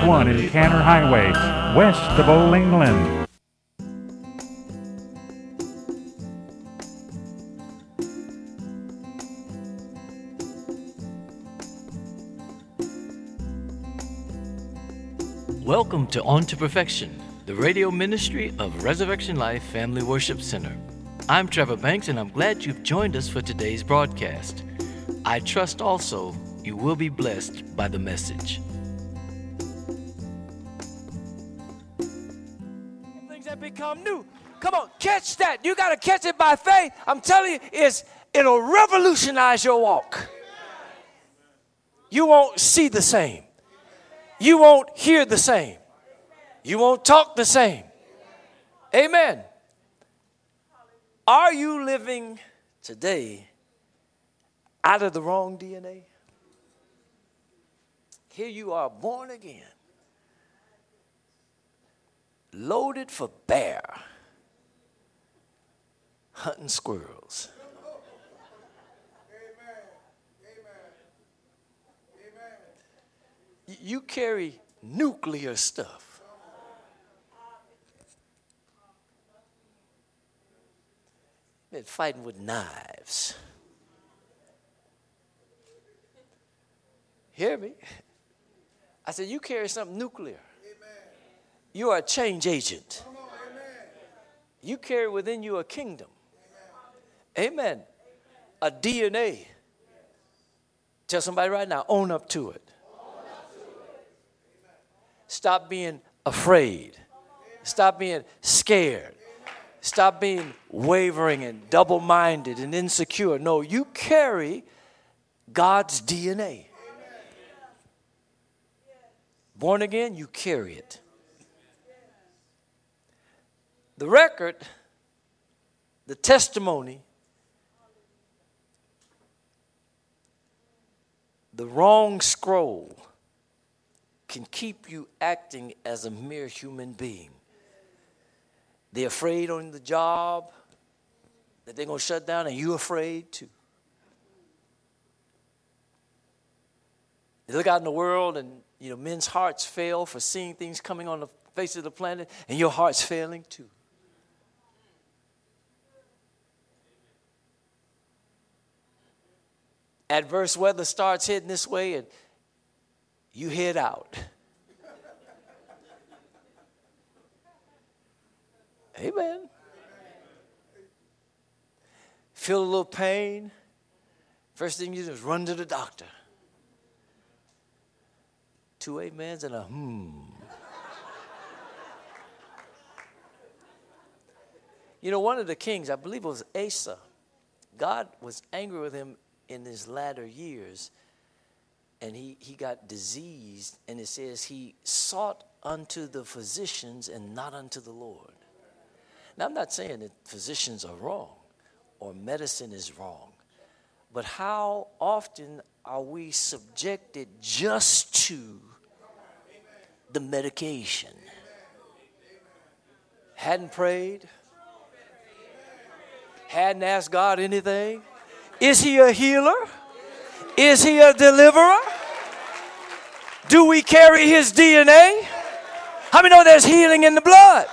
1 is Canner Highway, west of Bowling Glen. Welcome to On to Perfection, the radio ministry of Resurrection Life Family Worship Center. I'm Trevor Banks, and I'm glad you've joined us for today's broadcast. I trust also you will be blessed by the message. Things that become new. Come on, catch that. You got to catch it by faith. I'm telling you, it'll revolutionize your walk. You won't see the same. You won't hear the same. You won't talk the same. Amen. Are you living today out of the wrong DNA? Here you are, born again, loaded for bear, hunting squirrels. You carry nuclear stuff. Been fighting with knives. Hear me? I said, you carry something nuclear. You are a change agent. You carry within you a kingdom. Amen. A DNA. Tell somebody right now, own up to it. Stop being afraid. Stop being scared. Stop being wavering and double-minded and insecure. No, you carry God's DNA. Born again, you carry it. The record, the testimony, the wrong scroll can keep you acting as a mere human being. They're afraid on the job that they're going to shut down, and you're afraid too. You look out in the world, and men's hearts fail for seeing things coming on the face of the planet, and your heart's failing too. Adverse weather starts heading this way, and you head out. Amen. Feel a little pain. First thing you do is run to the doctor. 2 amens and a One of the kings, I believe it was Asa, God was angry with him in his latter years, and he got diseased, and it says he sought unto the physicians and not unto the Lord. Now, I'm not saying that physicians are wrong or medicine is wrong, but how often are we subjected just to the medication? Hadn't prayed, hadn't asked God anything. Is he a healer? Is he a deliverer? Do we carry his DNA? How many know there's healing in the blood?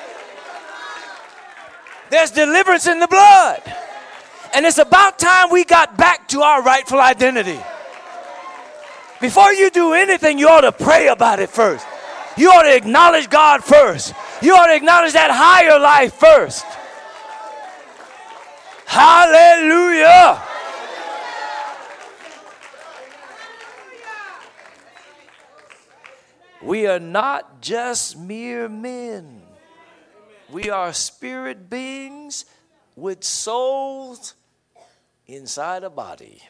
There's deliverance in the blood. And it's about time we got back to our rightful identity. Before you do anything, you ought to pray about it first. You ought to acknowledge God first. You ought to acknowledge that higher life first. Hallelujah. We are not just mere men. We are spirit beings with souls inside a body.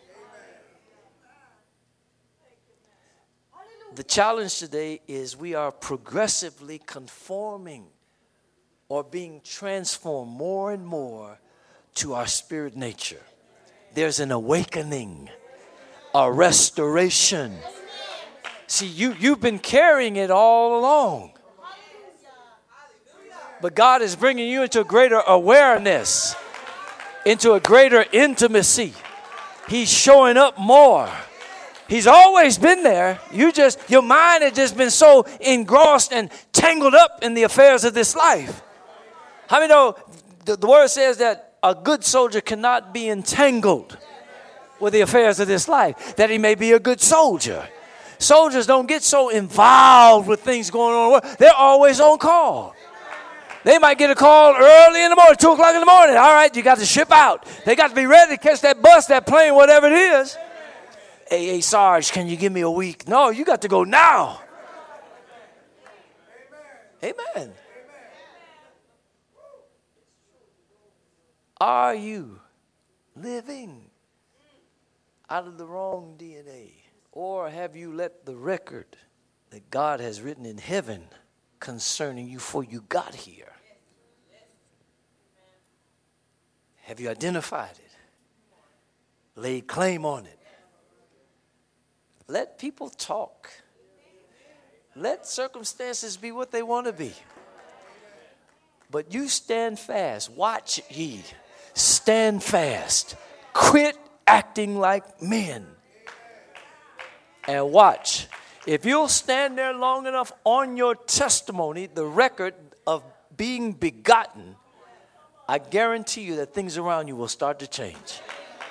The challenge today is we are progressively conforming or being transformed more and more to our spirit nature. There's an awakening, a restoration. See, you've been carrying it all along. But God is bringing you into a greater awareness, into a greater intimacy. He's showing up more. He's always been there. Your mind has just been so engrossed and tangled up in the affairs of this life. How many know the word says that a good soldier cannot be entangled with the affairs of this life, that he may be a good soldier. Soldiers don't get so involved with things going on. They're always on call. They might get a call early in the morning, 2 o'clock in the morning. All right, you got to ship out. They got to be ready to catch that bus, that plane, whatever it is. Hey, Sarge, can you give me a week? No, you got to go now. Amen. Are you living out of the wrong DNA? Or have you let the record that God has written in heaven concerning you before you got here? Have you identified it? Laid claim on it? Let people talk. Let circumstances be what they want to be. But you stand fast. Watch ye. Stand fast. Quit acting like men. And watch. If you'll stand there long enough on your testimony, the record of being begotten, I guarantee you that things around you will start to change.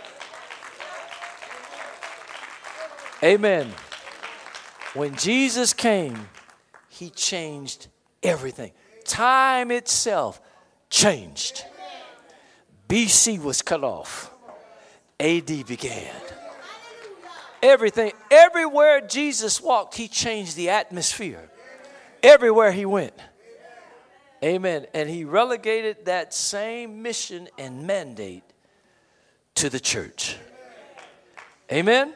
Amen. When Jesus came, he changed everything. Time itself changed. BC was cut off. AD began. Everything, everywhere Jesus walked, he changed the atmosphere. Everywhere he went. Amen. And he relegated that same mission and mandate to the church. Amen.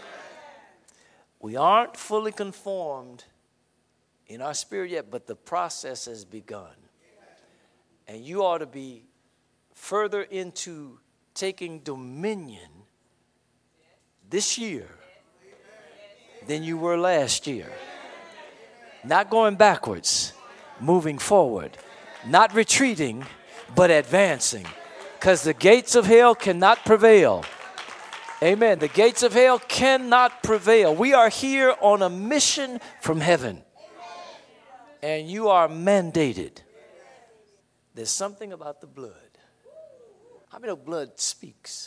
We aren't fully conformed in our spirit yet, but the process has begun. And you ought to be further into taking dominion this year than you were last year. Not going backwards, moving forward. Not retreating, but advancing. Because the gates of hell cannot prevail. Amen. The gates of hell cannot prevail. We are here on a mission from heaven. And you are mandated. There's something about the blood. How many know blood speaks?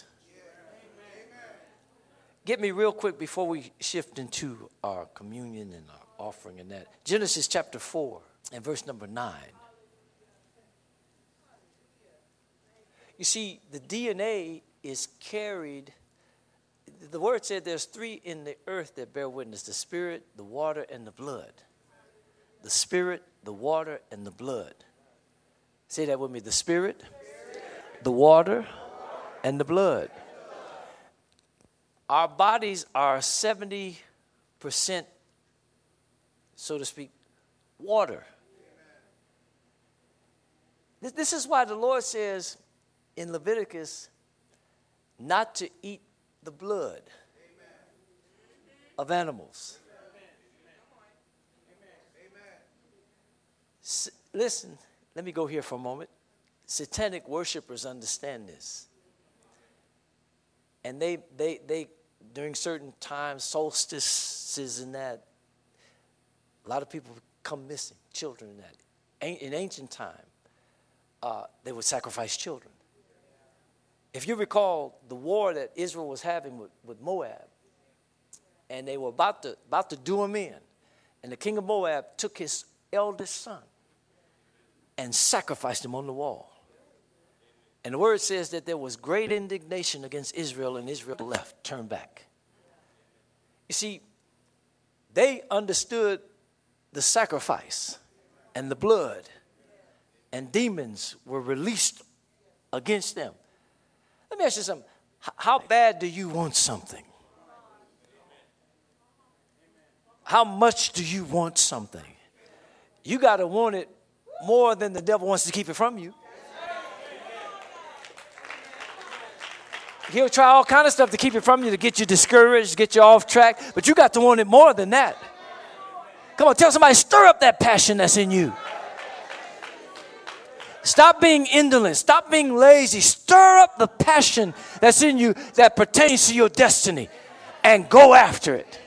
Get me real quick before we shift into our communion and our offering and that. Genesis chapter 4 and verse number 9. You see, the DNA is carried. The word said there's 3 in the earth that bear witness: the spirit, the water, and the blood. The spirit, the water, and the blood. Say that with me: the spirit, the water, and the blood. Our bodies are 70%, so to speak, water. This is why the Lord says in Leviticus not to eat the blood of animals. Listen, let me go here for a moment. Satanic worshipers understand this. And they during certain times, solstices and that, a lot of people come missing, children in that. In ancient time, they would sacrifice children. If you recall the war that Israel was having with Moab, and they were about to do him in, and the king of Moab took his eldest son and sacrificed him on the wall. And the word says that there was great indignation against Israel, and Israel left, turned back. You see, they understood the sacrifice and the blood, and demons were released against them. Let me ask you something. How bad do you want something? How much do you want something? You got to want it more than the devil wants to keep it from you. He'll try all kind of stuff to keep it from you, to get you discouraged, get you off track. But you got to want it more than that. Come on, tell somebody, stir up that passion that's in you. Stop being indolent. Stop being lazy. Stir up the passion that's in you that pertains to your destiny. and go after it.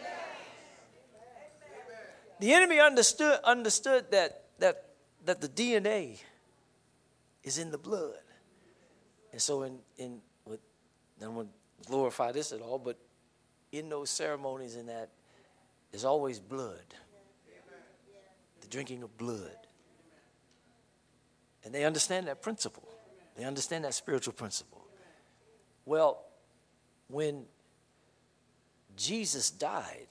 The enemy understood that the DNA is in the blood. And so I don't want to glorify this at all, but in those ceremonies and that, there's always blood. The drinking of blood. And they understand that principle. They understand that spiritual principle. Well, when Jesus died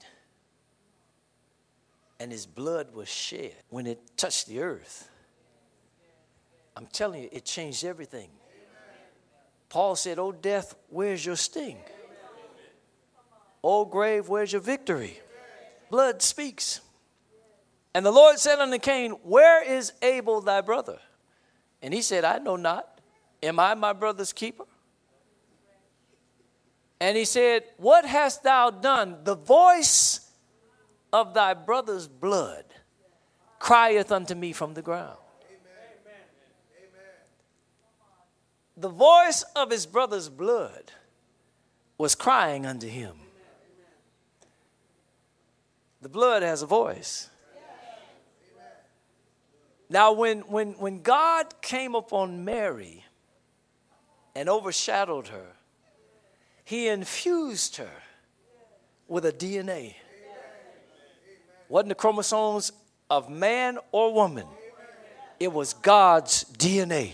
and his blood was shed, when it touched the earth, I'm telling you, it changed everything. Paul said, "Oh, death, where's your sting? Oh, grave, where's your victory?" Blood speaks. And the Lord said unto Cain, "Where is Abel thy brother?" And he said, "I know not. Am I my brother's keeper?" And he said, "What hast thou done? The voice of thy brother's blood crieth unto me from the ground." The voice of his brother's blood was crying unto him. The blood has a voice. Now, when God came upon Mary and overshadowed her, he infused her with a DNA. Wasn't the chromosomes of man or woman. It was God's DNA.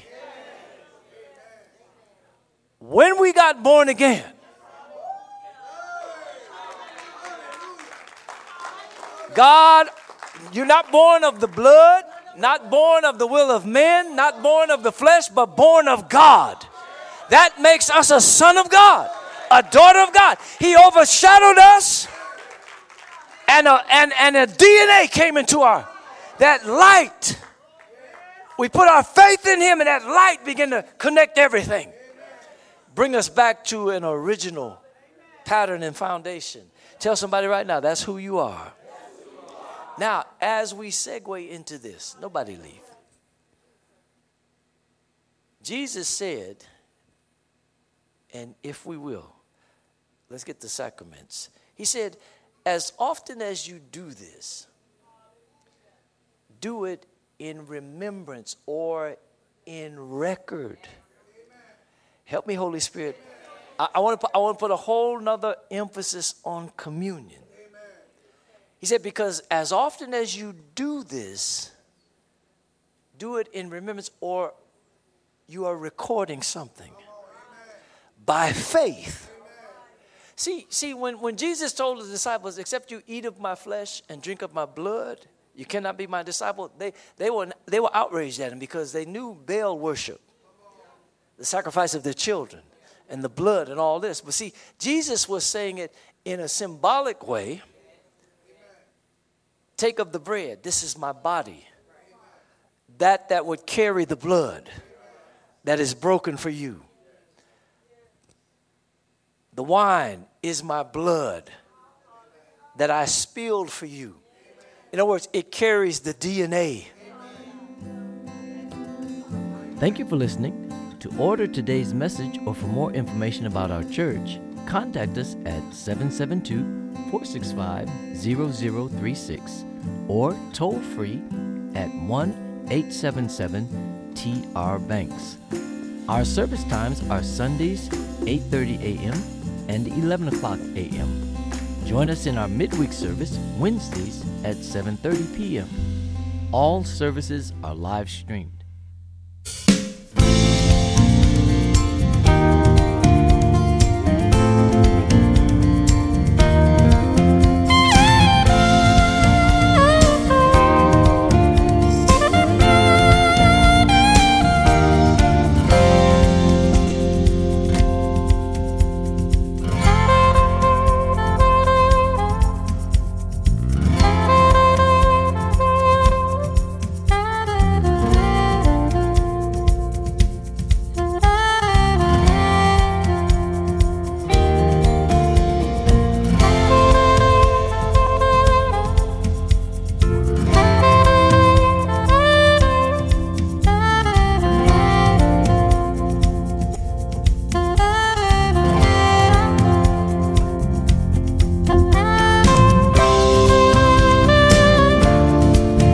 When we got born again, God, you're not born of the blood, not born of the will of men, not born of the flesh, but born of God. That makes us a son of God, a daughter of God. He overshadowed us, and a DNA came into that light. We put our faith in him, and that light began to connect everything. Bring us back to an original pattern and foundation. Tell somebody right now, that's who you are. Now, as we segue into this, nobody leave. Jesus said, and if we will, let's get the sacraments. He said, as often as you do this, do it in remembrance or in record. Help me, Holy Spirit. I want to put a whole nother emphasis on communion. He said, because as often as you do this, do it in remembrance or you are recording something. By faith. See, when Jesus told the disciples, except you eat of my flesh and drink of my blood, you cannot be my disciple. They were outraged at him because they knew Baal worship. The sacrifice of their children and the blood and all this. But see, Jesus was saying it in a symbolic way. Take of the bread. This is my body. That would carry the blood that is broken for you. The wine is my blood that I spilled for you. In other words, it carries the DNA. Thank you for listening. To order today's message or for more information about our church, contact us at 772-465-0036 or toll free at 1-877-TR-BANKS. Our service times are Sundays 8:30 a.m. and 11 o'clock a.m. Join us in our midweek service Wednesdays at 7:30 p.m. All services are live streamed.